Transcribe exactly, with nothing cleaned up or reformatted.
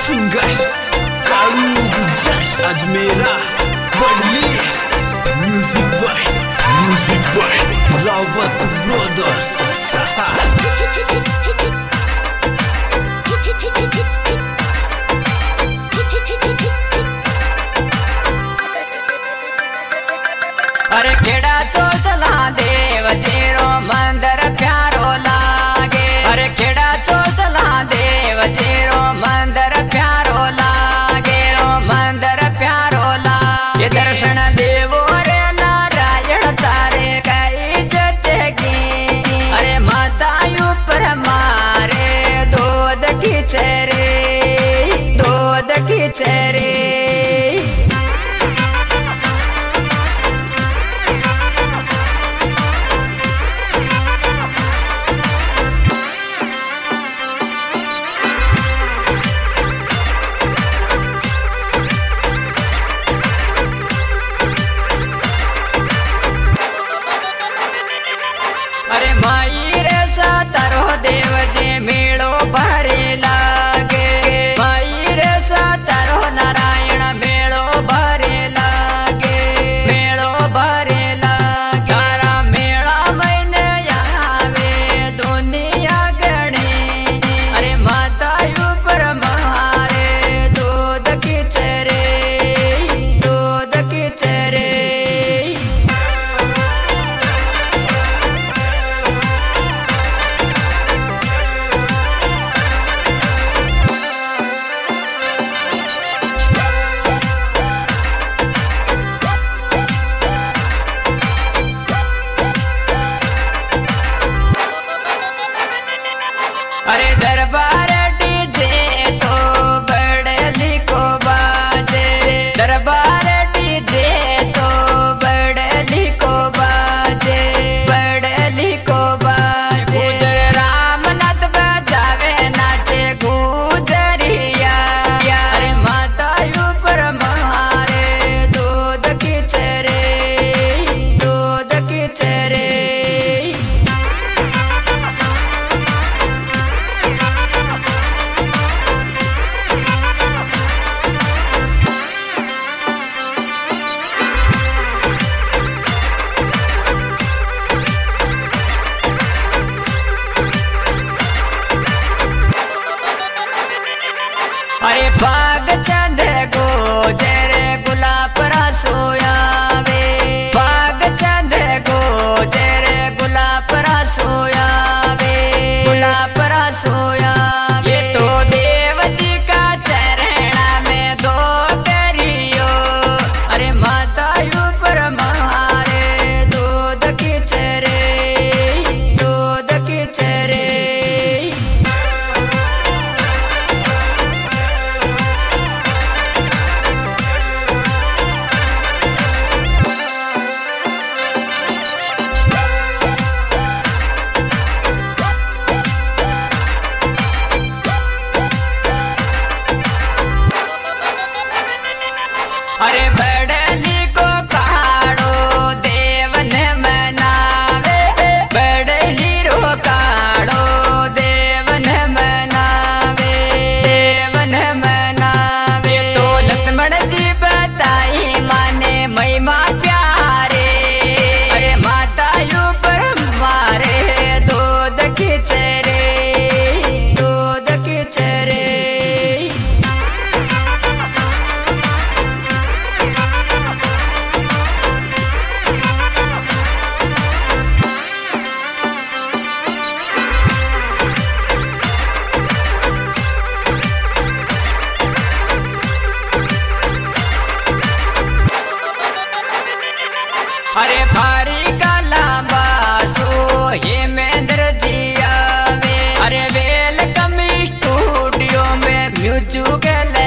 Singer Kalu Gujjar Ajmera Badli music boy music boy Rawat brothers. अरे केड़ा चोचला देव जेरो मंदिर प्यारो लागे। अरे केड़ा चोचला देव जेरो मंदिर प्यारो लागे। रो मंदिर प्यारो लागे दर्शन देवो रे नारायण तारे कई जचगी। अरे माता ऊपर मारे दूध खींचे रे दूध खींचे रे। अरे माई रे सातरो देव जे मेड़ो भरे लागे। माई रे सातरो नारायण मेड़ो भरे लागे मेड़ो भरे लागे। तारा मेड़ा मैंने आवे दुनिया गणे। अरे माता ऊपर मारे दूध खींचे रे दूध खींचे रे। अरे दरबार डीजे तो बड़ली को बाजे। दरबार डीजे तो बड़ली को बाजे बड़ली को बाजे। गुजर रामनाथ बजावे नाचे गुजरिया। अरे माता ऊपर मारे दूध खींचे रे दूध खींचे रे। अरे बाग चंद गोजर गुलाब रसोयावे। बाग चंद गोजर गुलाब रसोयावे गुलाब रसोयावे। ये तो देव जी का चरणा में दो करियो। अरे माता ऊपर मारे दूध खींचे रे दूध खींचे रे। अरे बड़ली को काड़ो देव ने मनावे। बड़ली रो काड़ो देव ने मनावे देव ने मनावे। तो लक्ष्मण जी बताई माने महिमा प्यारे। अरे माता ऊपर मारे दूध खींचे रे दूध खींचे रे। अरे भारी का लांबा सो हेमेंद्र जी आवे। अरे वेलकम स्टूडियो में म्यूजिक